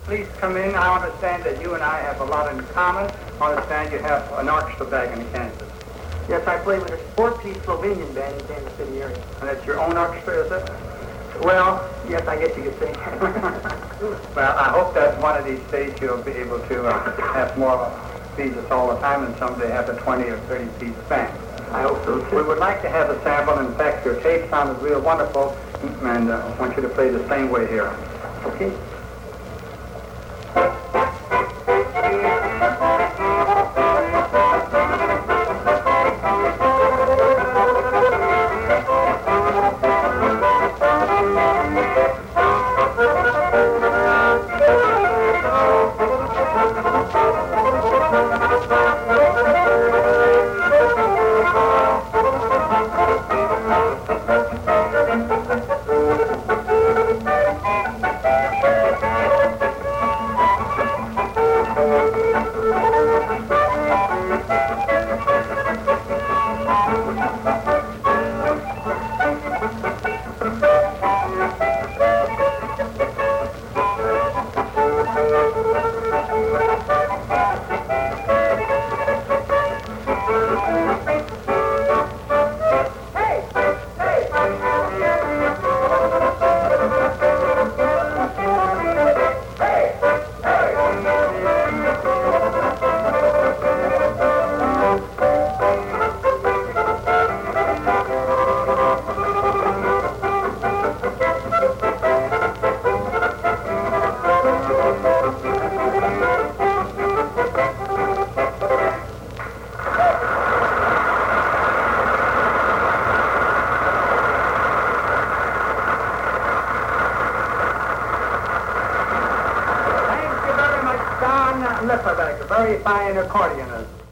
Please come in. I understand that you and I have a lot in common. I understand you have an orchestra back in Kansas. Yes, I play with a four-piece Slovenian band in Kansas City area. And that's your own orchestra, is it? Well, yes, I guess you could say. Well, I hope that one of these days you'll be able to have more pieces all the time and someday have a 20 or 30-piece band. I hope so, too. We would like to have a sample. In fact, your tape sounded real wonderful, and I want you to play the same way here. Okay. Lipperbeck, a very fine accordionist.